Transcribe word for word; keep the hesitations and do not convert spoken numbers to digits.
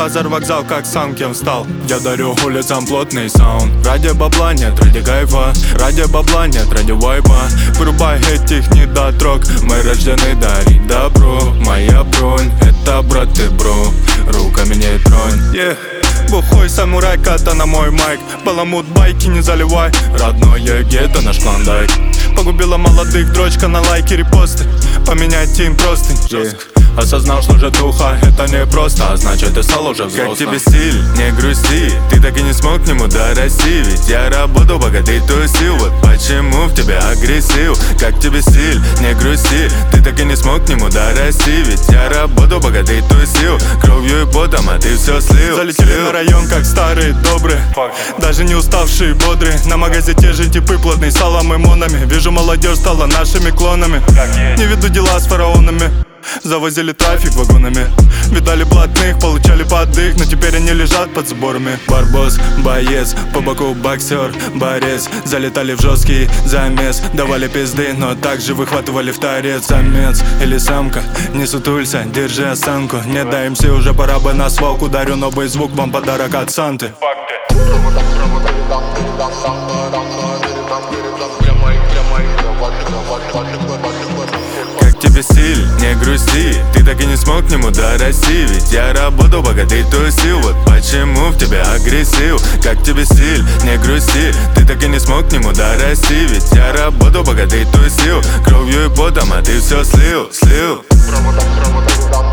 базар, вокзал, как сам кем стал. Я дарю улицам плотный саунд. Ради бабла нет, ради кайфа. Ради бабла нет, ради вайпа. Вырубай этих недотрог. Мы рождены дарить добро. Моя бронь, это брат и бро. Руками не тронь, yeah. Бухой самурай, ката на мой майк. Баламут, байки не заливай. Родное гетто, наш клондайк. Погубила молодых, дрочка на лайки, репосты. Поменять им простынь, жестко. Осознал, что житуха это не просто, а значит ты стал уже взрослым. Как тебе стиль, не грусти. Ты так и не смог к нему дорасти. Ведь я работал, пока ты тусил. Вот почему в тебе агрессив. Как тебе стиль, не грусти. Ты так и не смог к нему дорасти. Ведь я работал, пока ты тусил. Кровью и потом, а ты все слил. Залетели слил. На район, как старые добрые. Даже не уставшие, бодрые. На магазе те же типы, плотные салом и монами. Вижу, молодежь стала нашими клонами. Не веду дела с фараонами. Завозили трафик вагонами. Видали блатных, получали подых. Но теперь они лежат под заборами. Барбос, боец, по боку боксер, борец. Залетали в жесткий замес. Давали пизды, но также выхватывали в торец. Самец или самка, не сутулься, держи осанку. Не дай им все, уже пора бы на свалку. Дарю новый звук, вам подарок от Санты. Как тебе стиль, не грусти. Ты так и не смог к нему дорасти. Ведь я работал, пока ты тусил. Вот почему в тебе агрессив. Как тебе стиль, не грусти. Ты так и не смог к нему дорасти. Ведь я работал, пока ты тусил. Кровью и потом, а ты все слил, слил.